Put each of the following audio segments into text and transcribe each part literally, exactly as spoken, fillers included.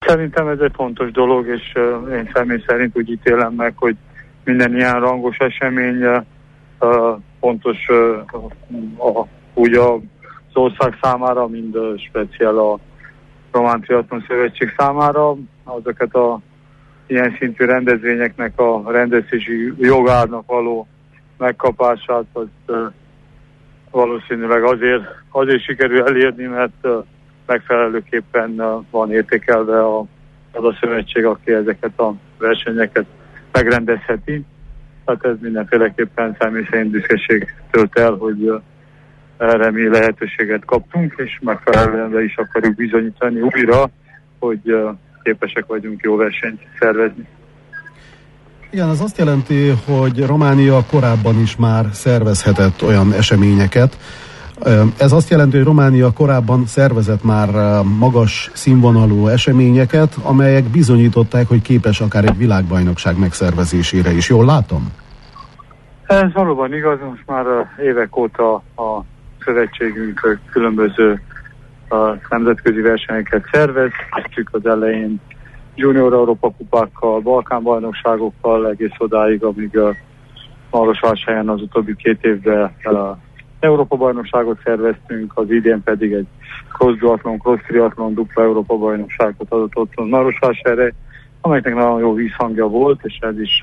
Szerintem ez egy fontos dolog, és uh, én személy szerint úgy ítélem meg, hogy minden ilyen rangos esemény uh, fontos uh, a, úgy az ország számára, mind uh, speciál a Román Triatlon Szövetség számára. Azokat a ilyen szintű rendezvényeknek a rendezési jogának való megkapását, az uh, valószínűleg azért, azért sikerül elérni, mert uh, megfelelőképpen uh, van értékelve a, az a szövetség, aki ezeket a versenyeket megrendezheti. Tehát ez mindenféleképpen személy szerint büszkeség tölt el, hogy uh, erre mi lehetőséget kaptunk, és megfelelően le is akarjuk bizonyítani újra, hogy uh, képesek vagyunk jó versenyt szervezni. Igen, az azt jelenti, hogy Románia korábban is már szervezhetett olyan eseményeket. Ez azt jelenti, hogy Románia korábban szervezett már magas színvonalú eseményeket, amelyek bizonyították, hogy képes akár egy világbajnokság megszervezésére is. Jól látom? Ez valóban igaz, most már évek óta a szövetségünk különböző nemzetközi versenyeket szervez. Kezdtük az elején junior Európa kupákkal, Balkán bajnokságokkal, egész odáig, amíg a Marosvásárhelyen az utóbbi két évben a Európa bajnokságot szerveztünk, az idén pedig egy cross duatlon, cross triatlon dupla Európa bajnokságot adott otthon Marosvásárhely, amelynek nagyon jó vízhangja volt, és ez is,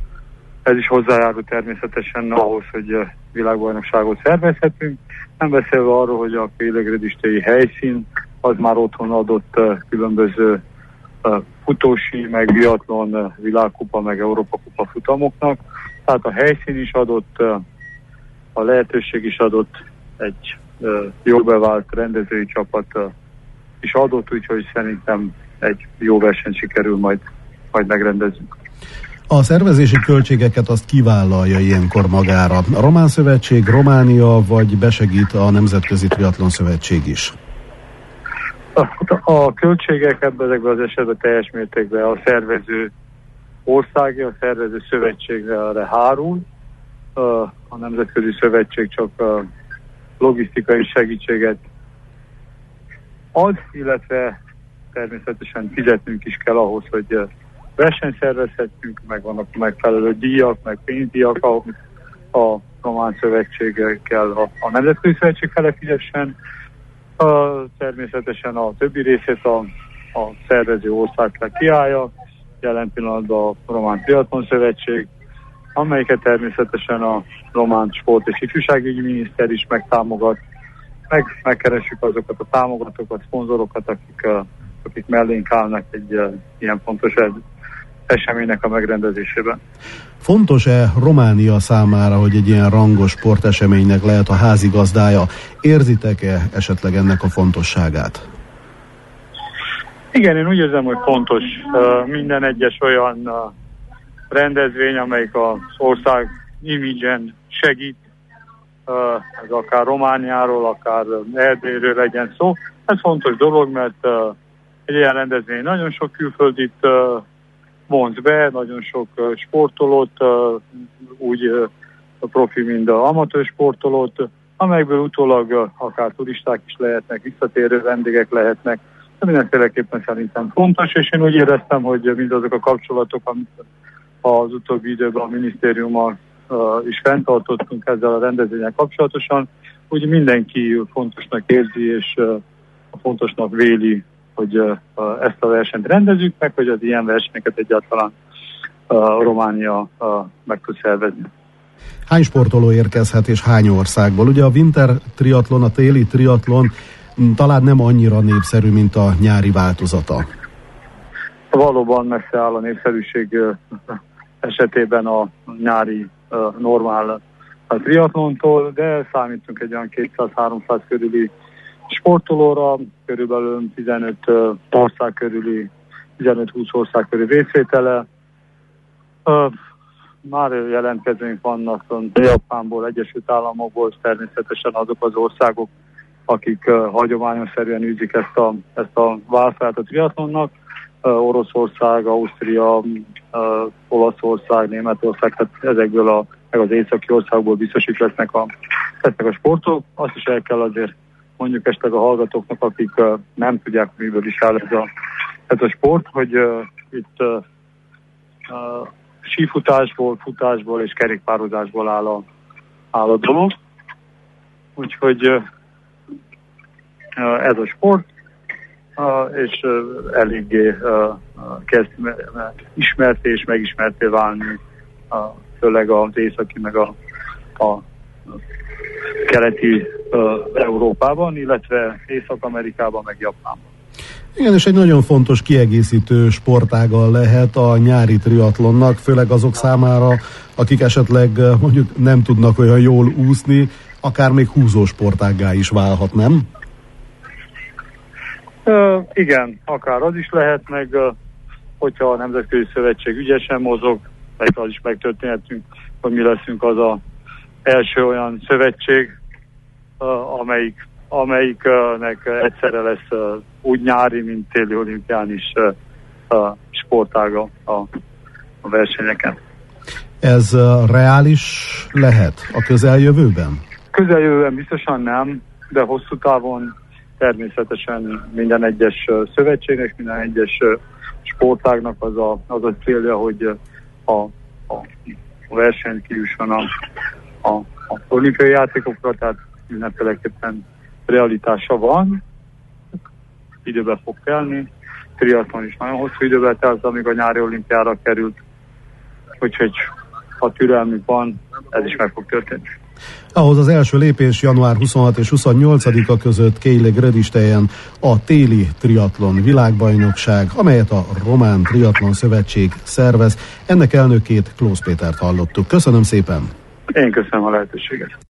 ez is hozzájárul természetesen ahhoz, hogy világbajnokságot szervezhetünk. Nem beszélve arról, hogy a félegredistéi helyszín az már otthon adott különböző futósi, meg biatlon, világkupa, meg Európa kupa futamoknak. Tehát a helyszín is adott, a lehetőség is adott, egy jól bevált rendezői csapat is adott, úgyhogy szerintem egy jó verseny sikerül majd, majd megrendezünk. A szervezési költségeket azt kivállalja ilyenkor magára a Román Szövetség, Románia, vagy besegít a Nemzetközi Triatlon Szövetség is? A, a költségek ebben ezekben az esetben teljes mértékben a szervező országi, a szervező szövetségre hárul. A Nemzetközi Szövetség csak logisztikai segítséget ad, illetve természetesen fizetnünk is kell ahhoz, hogy versenyt szervezhetünk, meg vannak megfelelő díjak, meg pénzdíjak, ahol a Román Szövetség kell a, a Nemzetközi Szövetség fele fizessen. A, természetesen a többi részét a, a szervező ország kiállja, jelen pillanatban a Román Triatlon Szövetség, amelyiket természetesen a román sport és ifjúságügyi miniszter is megtámogat. Meg, megkeressük azokat a támogatókat, szponzorokat, akik, akik mellénk állnak egy uh, ilyen fontos eseménynek a megrendezésében. Fontos-e Románia számára, hogy egy ilyen rangos sporteseménynek lehet a házigazdája? Érzitek-e esetleg ennek a fontosságát? Igen, én úgy érzem, hogy fontos. Uh, minden egyes olyan uh, rendezvény, amelyik az ország imidzsen segít, uh, ez akár Romániáról, akár Erdélyről legyen szó. Ez fontos dolog, mert uh, egy ilyen rendezvény nagyon sok külföldit uh, vonz be, nagyon sok uh, sportolót, uh, úgy uh, a profi, mint a amatőr sportolót, amelyekből utólag uh, akár turisták is lehetnek, visszatérő vendégek lehetnek. De mindenféleképpen szerintem fontos, és én úgy éreztem, hogy mindazok a kapcsolatok, amit az utóbbi időben a minisztériummal uh, is fenntartottunk ezzel a rendezvényen kapcsolatosan, úgy mindenki fontosnak érzi, és uh, fontosnak véli, hogy uh, ezt a versenyt rendezzük meg, hogy az ilyen versenyeket egyáltalán uh, Románia uh, meg tud szervezni. Hány sportoló érkezhet és hány országból? Ugye a winter triatlon, a téli triatlon talán nem annyira népszerű, mint a nyári változata. Valóban messze áll a népszerűség esetében a nyári normál triatlontól, de számítunk egy olyan kétszáz-háromszáz körüli sportolóra, körülbelül tizenöt ország körüli, tizenöt-húsz ország körüli részvétele. Már jelentkezőink vannak Japánból, Egyesült Államokból, természetesen azok az országok, akik uh, hagyományosszerűen űzik ezt a, ezt a válfaját a triatlonnak. Uh, Oroszország, Ausztria, uh, Olaszország, Németország, tehát ezekből a, meg az északi országból biztos is lesznek a, lesznek a sportok. Azt is el kell azért mondjuk esetleg a hallgatóknak, akik uh, nem tudják, miből is áll ez a ez a sport, hogy uh, itt uh, uh, sífutásból, futásból és kerékpározásból áll a, áll a dolog. Úgyhogy uh, uh, ez a sport, uh, és uh, eléggé uh, kezd ismerté és megismerté válni, uh, főleg az északi meg a, a keleti uh, Európában, illetve Észak-Amerikában, meg Japánban. Igen, és egy nagyon fontos kiegészítő sportággal lehet a nyári triatlonnak, főleg azok számára, akik esetleg mondjuk nem tudnak olyan jól úszni, akár még húzósportággá is válhat, nem? Uh, igen, akár az is lehet, meg uh, hogyha a Nemzetközi Szövetség ügyesen mozog, meg az is megtörténhetünk, hogy mi leszünk az a első olyan szövetség, uh, amelyik, amelyiknek egyszerre lesz uh, úgy nyári, mint téli olimpián is uh, uh, sportága a, a versenyeken. Ez uh, reális lehet a közeljövőben? Közeljövőben biztosan nem, de hosszú távon természetesen minden egyes uh, szövetségnek, minden egyes uh, sportágnak az a, az a célja, hogy uh, a, a, a verseny kijusson a, a, a olimpiai játékokra, tehát mindenféleképpen realitása van, időben fog telni, triatlon is nagyon hosszú időben telt, amíg a nyári olimpiára került, úgyhogy ha türelmük van, ez is meg fog történni. Ahhoz az első lépés január huszonhatodika és huszonnyolcadika között Kejleg-Rödisztelyen a téli triatlon világbajnokság, amelyet a Román Triatlon Szövetség szervez. Ennek elnökét, Klósz Pétert hallottuk. Köszönöm szépen! Én köszönöm a lehetőséget!